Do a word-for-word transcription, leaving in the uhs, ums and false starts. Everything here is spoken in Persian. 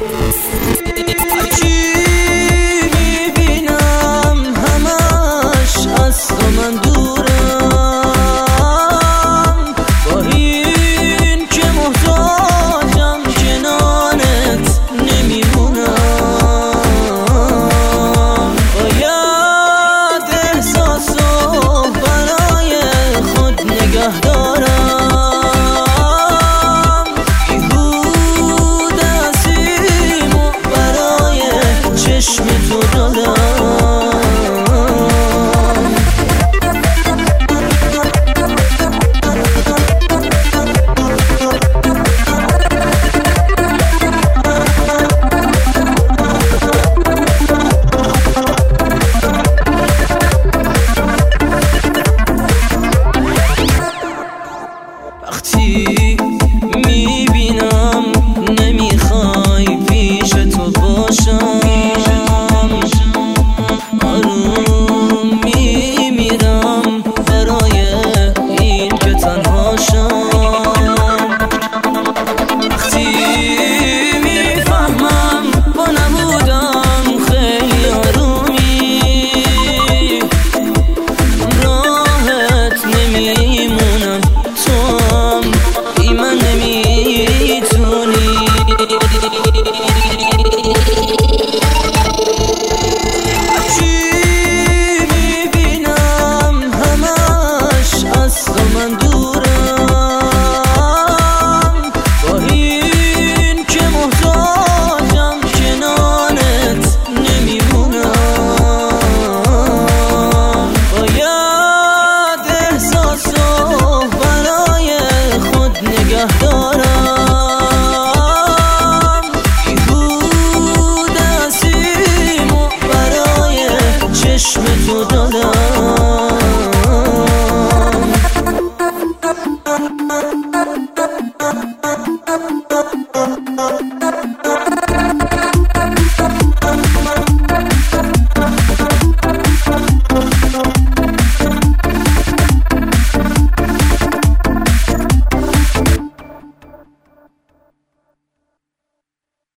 وقتی میبینم نمیخوای پیش تو باشم، آروم میمیرم برای این که تنهاشم. وقتی میفهمم با نبودم خیلی آرومی، راحت نمیمونم تو هم بی من نمیتونی. هرچی میبینم همش از تو من دورم، با این که محتاجم کنارت نمیمونم. باید احساسو برای خود نگه دارم،